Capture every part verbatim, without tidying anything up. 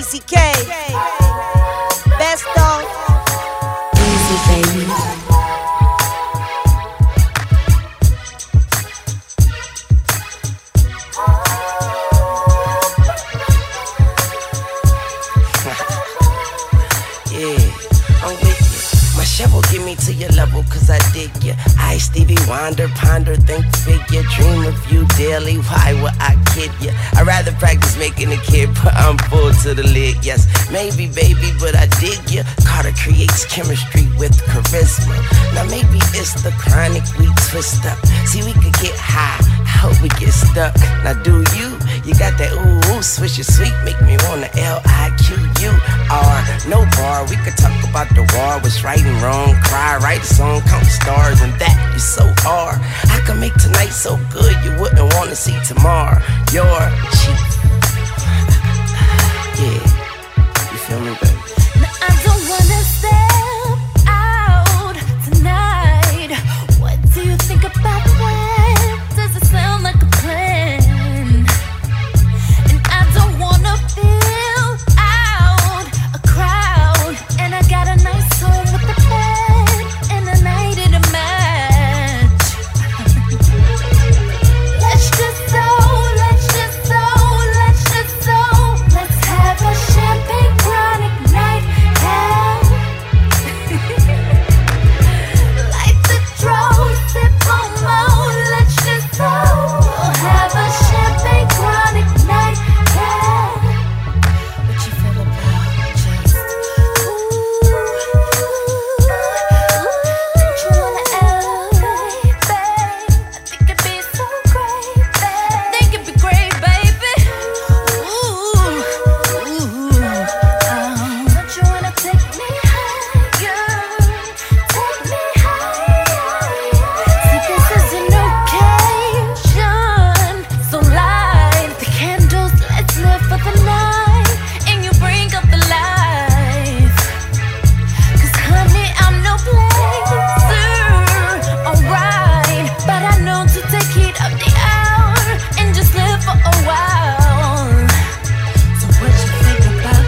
Easy K. Best of Easy, baby. Yeah, I'm with you. My shovel get me to your level, cause I dig ya. I Stevie Wonder, ponder, think, figure, dream of you daily. Why would I kid ya? I'd rather practice making a kid, but I'm full to the lid. Yes, maybe, baby, but I dig ya. Carter creates chemistry with charisma. Now maybe it's the chronic we twist up. See, we could get high, I hope we get stuck. Now do you? You got that ooh, ooh, swish your sweet, make me wanna L I Q U R. No bar, we could talk about the war, what's right and wrong. Cry, write a song, count the stars, and that is so hard. I can make tonight so good you wouldn't wanna see tomorrow. You're cheap. Yeah, you feel me, baby? Now I don't wanna step out tonight. What do you think about that? Does it sound like a plan? And I don't wanna fill out a crowd. And I got a nice home with a bed and a night in a match. Let's just go, let's just go, let's just go. Let's have a champagne chronic night, yeah. Light the drone, sip on more, let's just go. Have a champagne chronic night, yeah. What you feel about just ooh, don't you wanna elevate, babe? I think it'd be so great, babe. I think it'd be great, baby. Ooh, ooh, um, don't you wanna take me higher? Take me higher. See, this is an occasion, so light the candles, let's live for the night, and you bring up the life. Cause honey, I'm no blazer, alright, but I know to take heat of the hour and just live for a while. So what you think about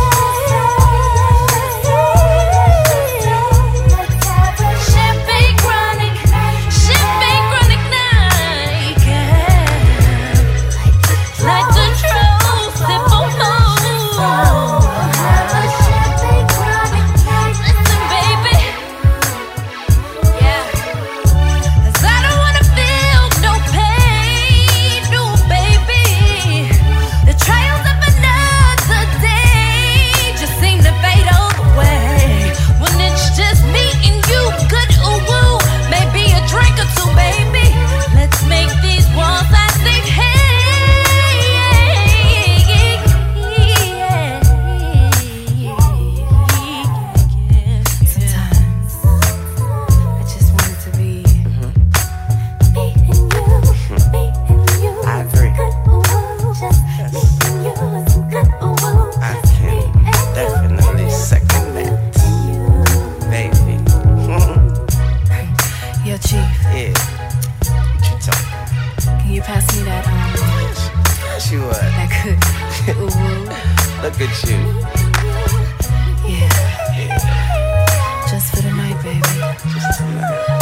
let's have a champagne chronic, champagne chronic night, yeah. Like the truth, sip on more. Have a champagne chronic night. Listen, baby, yeah. Cause I don't wanna feel no pain, no, baby. The trials of another day just seem to fade away. When it's just me and you, good ooh woo, maybe a drink or two, baby. Let's make these walls I sing, hey. Sometimes I just want it to be me and you, me and you. I agree. Good ooh woo, just me and you. Good ooh woo, I just me can and you. definitely second that, baby. Yo, Chief, Yeah, what you talking? can you pass me that um Yes, you would. that good ooh woo? Look at you. Yeah, Yeah, just for the night, baby. just tonight.